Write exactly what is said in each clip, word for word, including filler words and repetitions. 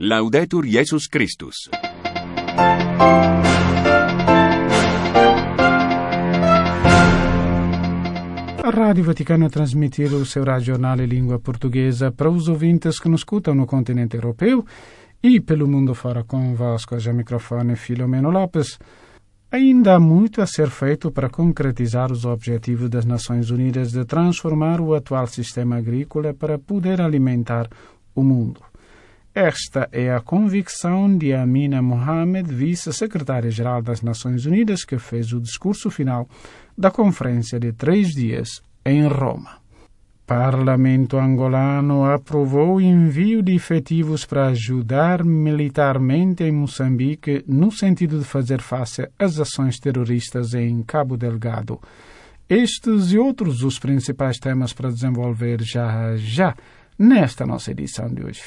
Laudetur Jesus Christus. A Rádio Vaticana transmitir o seu radiojornal em língua portuguesa para os ouvintes que nos escutam no continente europeu e pelo mundo fora. Convosco, já microfone Filomeno Lopes. Ainda há muito a ser feito para concretizar os objetivos das Nações Unidas de transformar o atual sistema agrícola para poder alimentar o mundo. Esta é a convicção de Amina Mohamed, vice-secretária-geral das Nações Unidas, que fez o discurso final da conferência de três dias em Roma. Parlamento angolano aprovou o envio de efetivos para ajudar militarmente em Moçambique no sentido de fazer face às ações terroristas em Cabo Delgado. Estes e outros os principais temas para desenvolver já já nesta nossa edição de hoje.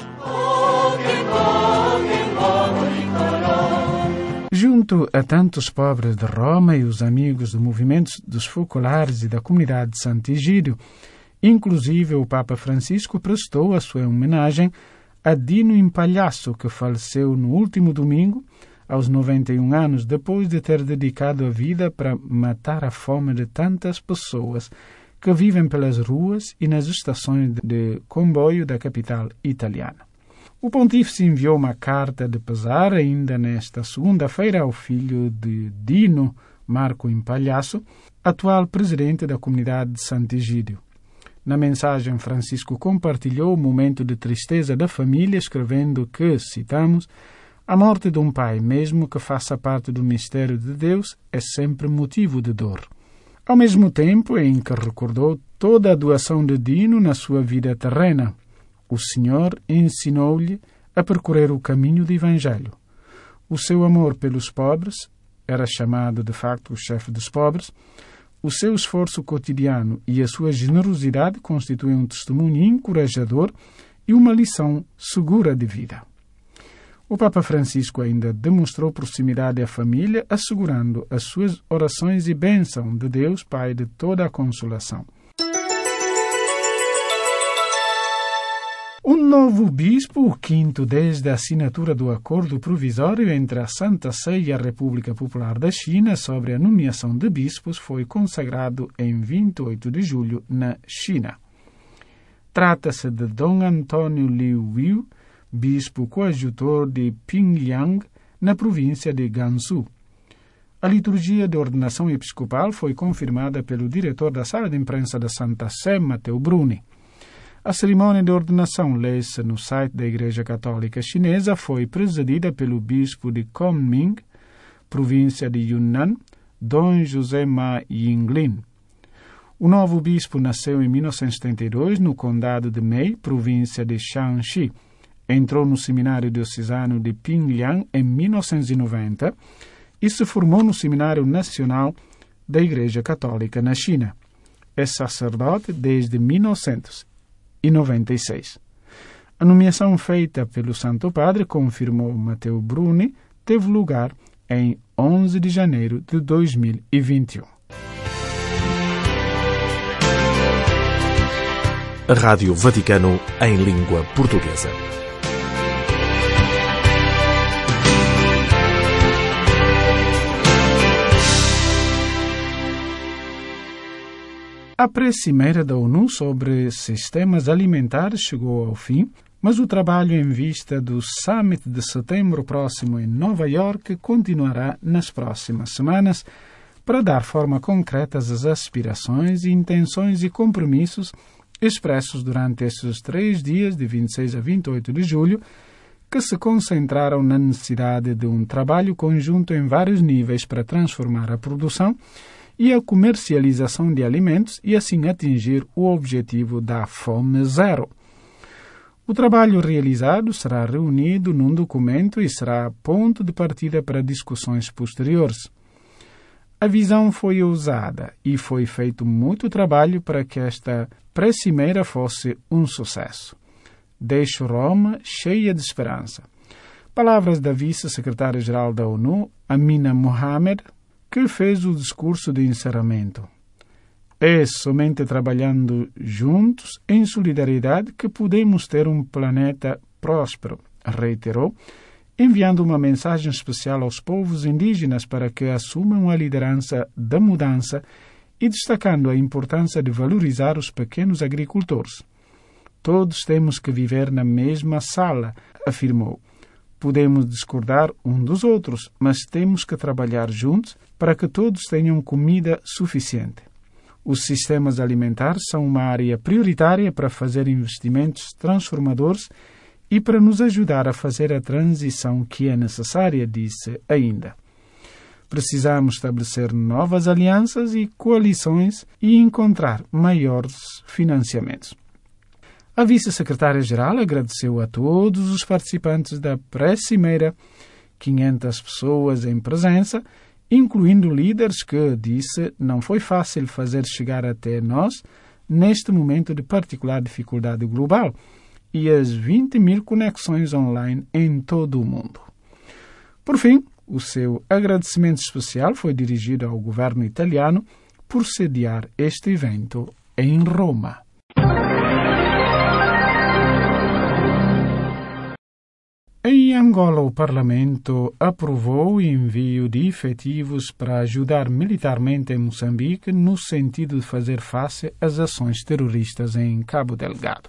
Junto a tantos pobres de Roma e os amigos do movimento dos focolares e da comunidade de Sant'Egidio, inclusive o Papa Francisco prestou a sua homenagem a Dino Impalhaço, que faleceu no último domingo, aos noventa e um anos, depois de ter dedicado a vida para matar a fome de tantas pessoas que vivem pelas ruas e nas estações de comboio da capital italiana. O pontífice enviou uma carta de pesar ainda nesta segunda-feira ao filho de Dino, Marco Impalhaço, atual presidente da comunidade de Sant'Egidio. Na mensagem, Francisco compartilhou o momento de tristeza da família, escrevendo que, citamos, a morte de um pai, mesmo que faça parte do mistério de Deus, é sempre motivo de dor. Ao mesmo tempo em que recordou toda a doação de Dino na sua vida terrena, o Senhor ensinou-lhe a percorrer o caminho do Evangelho. O seu amor pelos pobres, era chamado de facto o chefe dos pobres, o seu esforço cotidiano e a sua generosidade constituem um testemunho encorajador e uma lição segura de vida. O Papa Francisco ainda demonstrou proximidade à família, assegurando as suas orações e bênção de Deus, Pai de toda a consolação. Um novo bispo, o quinto desde a assinatura do acordo provisório entre a Santa Sé e a República Popular da China sobre a nomeação de bispos, foi consagrado em vinte e oito de julho na China. Trata-se de Dom Antônio Liu Yu, bispo coadjutor de Pingyang, na província de Gansu. A liturgia de ordenação episcopal foi confirmada pelo diretor da sala de imprensa da Santa Sé, Matteo Bruni. A cerimônia de ordenação, lê-se no site da Igreja Católica Chinesa, foi presidida pelo bispo de Kunming, província de Yunnan, Dom José Ma Yinglin. O novo bispo nasceu em mil novecentos e setenta e dois no condado de Mei, província de Shanxi. Entrou no seminário diocesano de Pingyang em mil novecentos e noventa e se formou no Seminário Nacional da Igreja Católica na China. É sacerdote desde mil novecentos e noventa e seis. A nomeação feita pelo Santo Padre, confirmou Matteo Bruni, teve lugar em onze de janeiro de dois mil e vinte e um. A Rádio Vaticano em língua portuguesa. A pré-cimeira da ONU sobre sistemas alimentares chegou ao fim, mas o trabalho em vista do Summit de setembro próximo em Nova Iorque continuará nas próximas semanas para dar forma concreta às aspirações, intenções e compromissos expressos durante esses três dias, de vinte e seis a vinte e oito de julho, que se concentraram na necessidade de um trabalho conjunto em vários níveis para transformar a produção e a comercialização de alimentos e assim atingir o objetivo da fome zero. O trabalho realizado será reunido num documento e será ponto de partida para discussões posteriores. A visão foi ousada e foi feito muito trabalho para que esta pré-cimeira fosse um sucesso. Deixo Roma cheia de esperança. Palavras da vice-secretária-geral da ONU, Amina Mohamed, que fez o discurso de encerramento. É somente trabalhando juntos, em solidariedade, que podemos ter um planeta próspero, reiterou, enviando uma mensagem especial aos povos indígenas para que assumam a liderança da mudança e destacando a importância de valorizar os pequenos agricultores. Todos temos que viver na mesma sala, afirmou. Podemos discordar um dos outros, mas temos que trabalhar juntos para que todos tenham comida suficiente. Os sistemas alimentares são uma área prioritária para fazer investimentos transformadores e para nos ajudar a fazer a transição que é necessária, disse ainda. Precisamos estabelecer novas alianças e coalições e encontrar maiores financiamentos. A vice-secretária-geral agradeceu a todos os participantes da pré-cimeira, quinhentas pessoas em presença, incluindo líderes que, disse, não foi fácil fazer chegar até nós neste momento de particular dificuldade global e as vinte mil conexões online em todo o mundo. Por fim, o seu agradecimento especial foi dirigido ao governo italiano por sediar este evento em Roma. Em Angola, o Parlamento aprovou o envio de efetivos para ajudar militarmente em Moçambique no sentido de fazer face às ações terroristas em Cabo Delgado.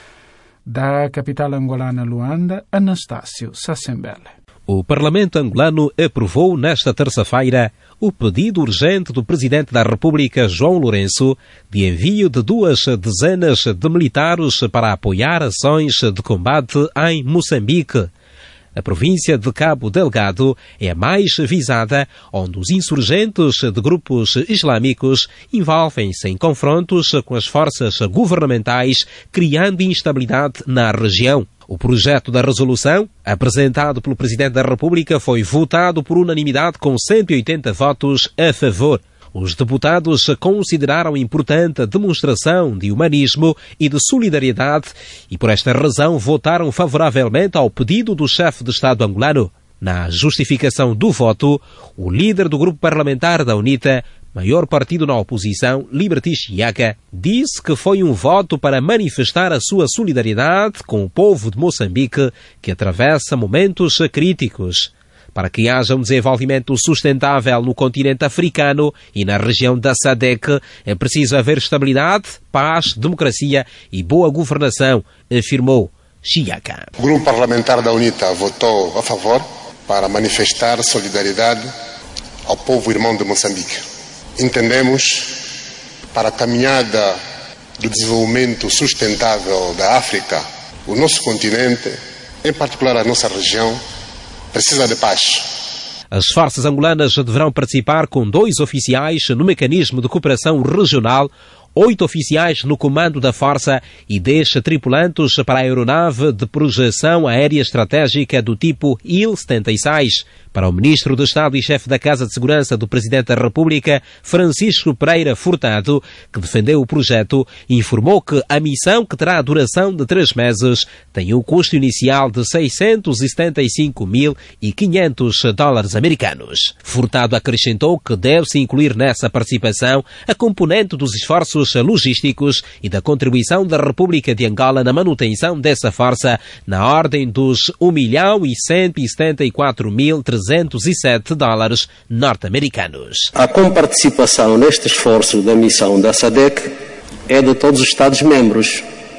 Da capital angolana Luanda, Anastácio Sassembele. O Parlamento angolano aprovou nesta terça-feira o pedido urgente do Presidente da República, João Lourenço, de envio de duas dezenas de militares para apoiar ações de combate em Moçambique. A província de Cabo Delgado é a mais visada, onde os insurgentes de grupos islâmicos envolvem-se em confrontos com as forças governamentais, criando instabilidade na região. O projeto da resolução, apresentado pelo Presidente da República, foi votado por unanimidade com cento e oitenta votos a favor. Os deputados consideraram importante a demonstração de humanismo e de solidariedade e, por esta razão, votaram favoravelmente ao pedido do chefe de Estado angolano. Na justificação do voto, o líder do grupo parlamentar da UNITA, maior partido na oposição, Liberty Chiaka, disse que foi um voto para manifestar a sua solidariedade com o povo de Moçambique, que atravessa momentos críticos. Para que haja um desenvolvimento sustentável no continente africano e na região da S A D C, é preciso haver estabilidade, paz, democracia e boa governação, afirmou Chiaka. O grupo parlamentar da UNITA votou a favor para manifestar solidariedade ao povo irmão de Moçambique. Entendemos, para a caminhada do desenvolvimento sustentável da África, o nosso continente, em particular a nossa região, precisa de paz. As forças angolanas deverão participar com dois oficiais no mecanismo de cooperação regional, oito oficiais no comando da força e dez tripulantes para a aeronave de projeção aérea estratégica do tipo I L setenta e seis. Para o Ministro do Estado e chefe da Casa de Segurança do Presidente da República, Francisco Pereira Furtado, que defendeu o projeto, informou que a missão, que terá a duração de três meses, tem um custo inicial de seiscentos e setenta e cinco mil e quinhentos dólares americanos. Furtado acrescentou que deve-se incluir nessa participação a componente dos esforços logísticos e da contribuição da República de Angola na manutenção dessa força na ordem dos um milhão e cento e setenta e quatro mil trezentos e sete dólares norte-americanos. A comparticipação neste esforço da missão da S A D C é de todos os Estados-membros.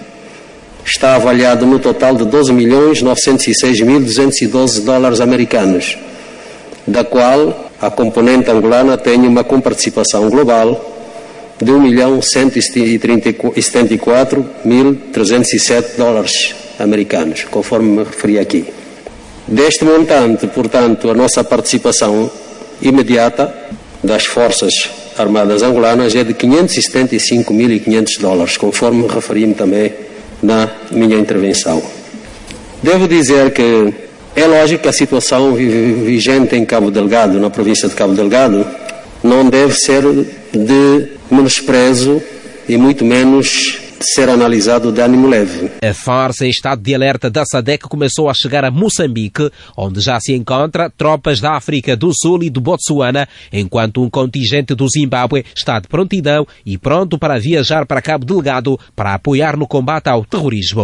Está avaliado no total de doze milhões novecentos e seis mil duzentos e doze dólares americanos, da qual a componente angolana tem uma comparticipação global de um milhão cento e setenta e quatro mil trezentos e sete dólares americanos, conforme me referi aqui. Deste montante, portanto, a nossa participação imediata das Forças Armadas Angolanas é de quinhentos e setenta e cinco mil e quinhentos dólares, conforme me referi também na minha intervenção. Devo dizer que é lógico que a situação vigente em Cabo Delgado, na província de Cabo Delgado, não deve ser de menosprezo e muito menos ser analisado de ânimo leve. A força em estado de alerta da S A D C começou a chegar a Moçambique, onde já se encontra tropas da África do Sul e do Botsuana, enquanto um contingente do Zimbábue está de prontidão e pronto para viajar para Cabo Delgado para apoiar no combate ao terrorismo.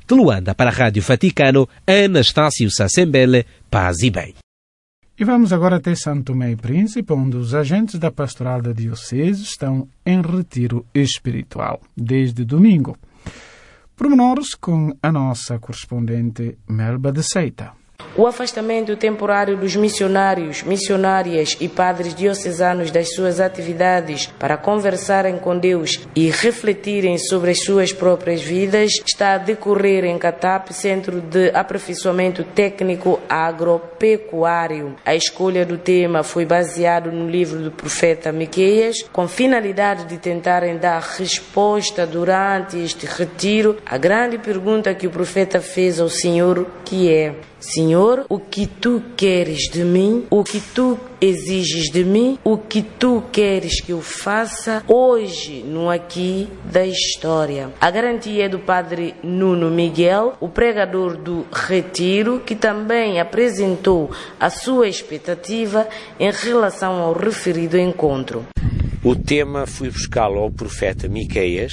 De Luanda para a Rádio Vaticano, Anastácio Sassembele, paz e bem. E vamos agora até São Tomé e Príncipe, onde os agentes da Pastoral da Diocese estão em retiro espiritual, desde domingo. Pormenores com a nossa correspondente Melba de Seita. O afastamento temporário dos missionários, missionárias e padres diocesanos das suas atividades para conversarem com Deus e refletirem sobre as suas próprias vidas está a decorrer em Catap, Centro de Aperfeiçoamento Técnico Agropecuário. A escolha do tema foi baseado no livro do profeta Miqueias, com finalidade de tentarem dar resposta durante este retiro à grande pergunta que o profeta fez ao Senhor, que é: Senhor, o que tu queres de mim? O que tu exiges de mim? O que tu queres que eu faça hoje, no aqui da história? A garantia é do padre Nuno Miguel, o pregador do retiro, que também apresentou a sua expectativa em relação ao referido encontro. O tema fui buscá-lo ao profeta Miqueias,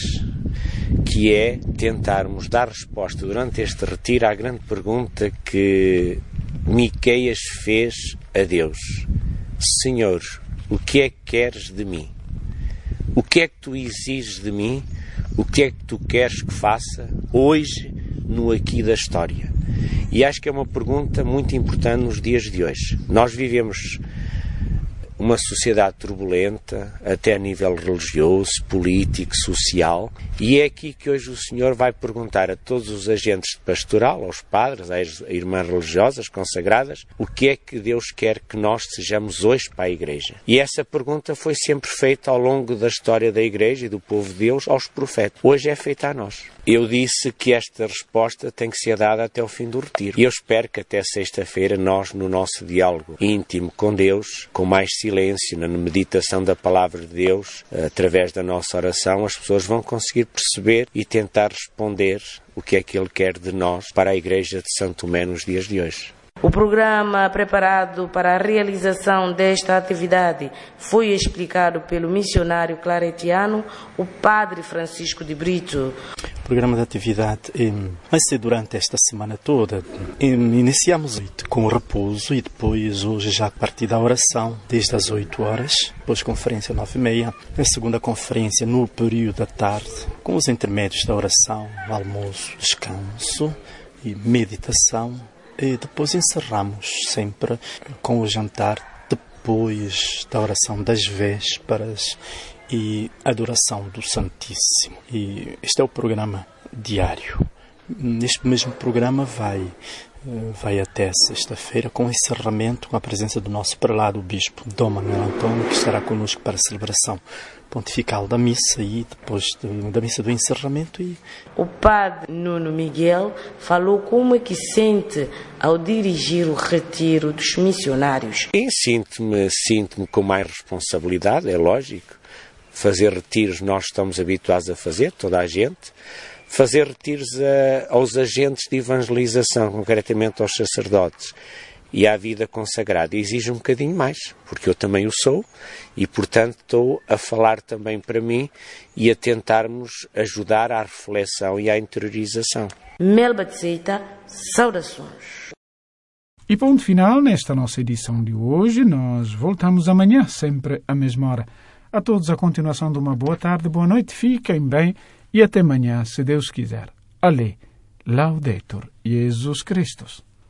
que é tentarmos dar resposta durante este retiro à grande pergunta que Miqueias fez a Deus: Senhor, o que é que queres de mim? O que é que tu exiges de mim? O que é que tu queres que faça hoje, no aqui da história? E acho que é uma pergunta muito importante nos dias de hoje. Nós vivemos uma sociedade turbulenta, até a nível religioso, político, social, e é aqui que hoje o Senhor vai perguntar a todos os agentes de pastoral, aos padres, às irmãs religiosas consagradas, o que é que Deus quer que nós sejamos hoje para a Igreja. E essa pergunta foi sempre feita ao longo da história da Igreja e do povo de Deus aos profetas. Hoje é feita a nós. Eu disse que esta resposta tem que ser dada até o fim do retiro. E eu espero que até sexta-feira nós, no nosso diálogo íntimo com Deus, com mais silêncio, na meditação da Palavra de Deus, através da nossa oração, as pessoas vão conseguir perceber e tentar responder o que é que Ele quer de nós para a Igreja de São Tomé nos dias de hoje. O programa preparado para a realização desta atividade foi explicado pelo missionário claretiano, o padre Francisco de Brito. O programa de atividade eh, vai ser durante esta semana toda. Eh, iniciamos com o repouso e depois, hoje, já a partir da oração, desde as oito horas, depois conferência nove e meia, a segunda conferência no período da tarde, com os intermédios da oração, almoço, descanso e meditação. E depois encerramos sempre com o jantar, depois da oração das vésperas e adoração do Santíssimo. E este é o programa diário. Neste mesmo programa vai, vai até sexta-feira, com o encerramento, com a presença do nosso prelado, o bispo Dom Manuel Antônio, que estará connosco para a celebração pontifical da missa e depois da missa do encerramento. E o padre Nuno Miguel falou como é que sente ao dirigir o retiro dos missionários. E sinto-me, sinto-me com mais responsabilidade, é lógico. Fazer retiros nós estamos habituados a fazer, toda a gente. Fazer retiros a, aos agentes de evangelização, concretamente aos sacerdotes e à vida consagrada, exige um bocadinho mais, porque eu também o sou e, portanto, estou a falar também para mim e a tentarmos ajudar à reflexão e à interiorização. Melba de Seita, saudações. E ponto final nesta nossa edição de hoje. Nós voltamos amanhã, sempre à mesma hora. A todos a continuação de uma boa tarde, boa noite, fiquem bem e até amanhã, se Deus quiser. Ale, Laudetur Jesus Christus.